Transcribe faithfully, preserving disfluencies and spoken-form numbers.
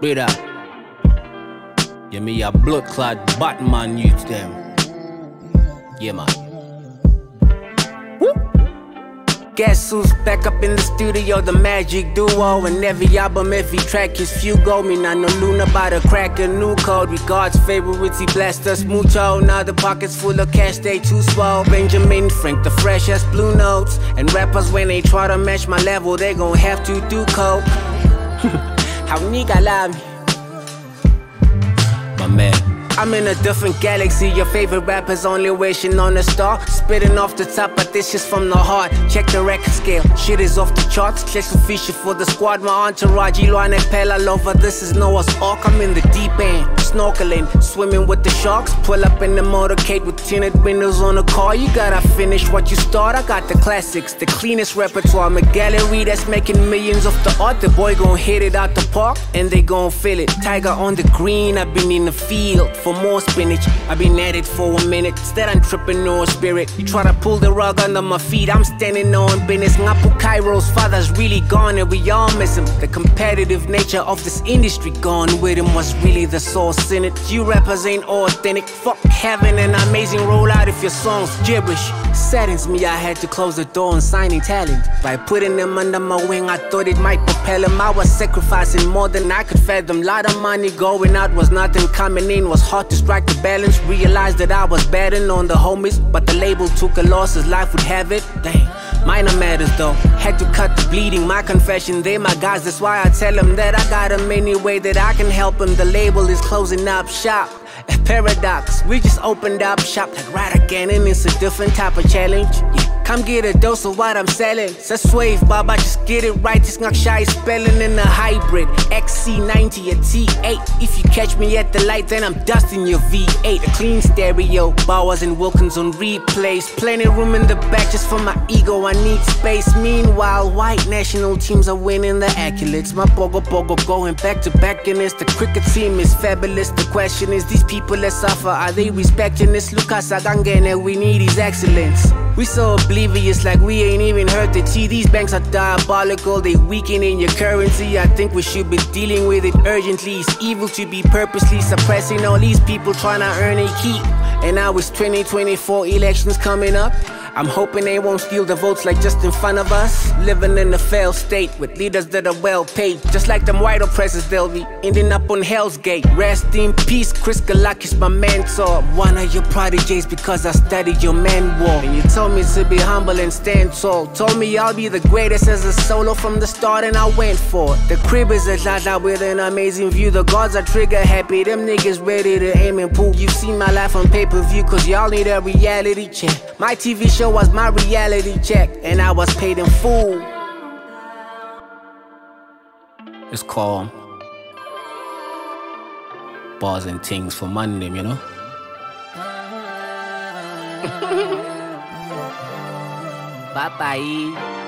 Brother, give me a blood clot Batman youth them. Yeah, man. Woo. Guess who's back up in the studio, the magic duo. And every album, every track is Fugo. Me not no Luna, about to crack a new code. Regards, favorites, he blessed us mucho. Now the pockets full of cash, they too swole. Benjamin, Frank, the freshest blue notes. And rappers, when they try to match my level, they gon' have to do coke. How nigga love me, my man. I'm in a different galaxy. Your favorite rapper's only wishing on a star. Spitting off the top, but this is from the heart. Check the record scale, shit is off the charts. Clash official for the squad, my entourage. Iloane Pella Lover, this is Noah's Ark. I'm in the deep end, snorkeling, swimming with the sharks. Pull up in the motorcade with tinted windows on the car. You gotta finish what you start. I got the classics, the cleanest repertoire. I'm a gallery that's making millions of the art. The boy gon' hit it out the park, and they gon' feel it. Tiger on the green, I've been in the field for more spinach. I've been at it for a minute. It's that entrepreneur spirit. You try to pull the rug under my feet, I'm standing on business. Ngapu Cairo's father's really gone, and we all miss him. The competitive nature of this industry gone with him was really the source in it. You rappers ain't authentic. Fuck having an amazing rollout if your song's gibberish. Saddens me I had to close the door on signing talent. By putting them under my wing, I thought it might propel him. I was sacrificing more than I could fathom. Lot of money going out was nothing coming in. Was hard to strike the balance. Realized that I was betting on the homies, but the label took a loss as life would have it. Dang, minor matters though. Had to cut the bleeding. My confession, they my guys. That's why I tell them that I got them any way that I can help them. The label is closing up shop. A paradox, we just opened up shop like right again, and it's a different type of challenge. Yeah. Come get a dose of what I'm selling. It's a swave, Baba, just get it right. This not shy spelling in a hybrid. X C ninety, a T eight. If you catch me at the light, then I'm dusting your V eight. A clean stereo, Bowers and Wilkins on replays. Plenty room in the back just for my ego, I need space. Meanwhile, white national teams are winning the accolades. My Bogo Bogo going back to back in this. The cricket team is fabulous. The question is, these people that suffer, are they respecting this? Lucas Agangene, we need his excellence. We so oblivious like we ain't even heard the tea. These banks are diabolical, they weakening your currency. I think we should be dealing with it urgently. It's evil to be purposely suppressing all these people trying to earn a keep. And now it's twenty twenty-four elections coming up. I'm hoping they won't steal the votes like just in front of us. Living in a failed state with leaders that are well paid. Just like them white oppressors, they'll be ending up on Hell's Gate. Rest in peace, Chris Galakis, my mentor. One of your prodigies because I studied your man war. And you told me to be humble and stand tall. Told me I'll be the greatest as a solo from the start, and I went for it. The crib is a Lala with an amazing view. The gods are trigger happy, them niggas ready to aim and pull. You've seen my life on pay-per-view cause y'all need a reality check. My T V show was my reality check, and I was paid in full. It's called Bars and Things for Monday, you know? Bye-bye.